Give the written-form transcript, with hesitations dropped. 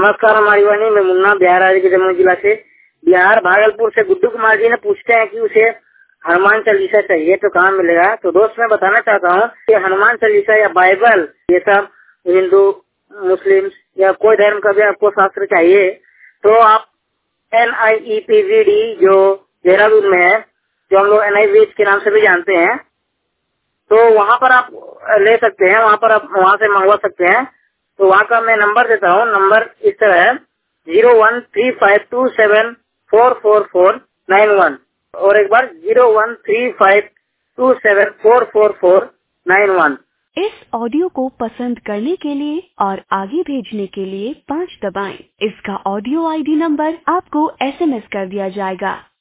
नमस्कार हमारी वाणी में मुन्ना बिहार राज्य के जमुई जिला से। बिहार भागलपुर से गुड्डू कुमार जी ने पूछते हैं कि उसे हनुमान चालीसा चाहिए तो कहाँ मिलेगा। तो दोस्त मैं बताना चाहता हूँ कि हनुमान चालीसा या बाइबल ये सब हिंदू मुस्लिम या कोई धर्म का भी आपको शास्त्र चाहिए तो आप NIEPVD जो देहरादून में है, जो हम लोग NIVH के नाम से भी जानते हैं, तो वहाँ पर आप ले सकते हैं, वहाँ पर आप वहाँ से मंगवा सकते हैं। तो वहाँ का मैं नंबर देता हूँ। नंबर इस तरह है 0135274441 और एक बार 0135274441। इस ऑडियो को पसंद करने के लिए और आगे भेजने के लिए 5 दबाएं। इसका ऑडियो ID नंबर आपको SMS कर दिया जाएगा।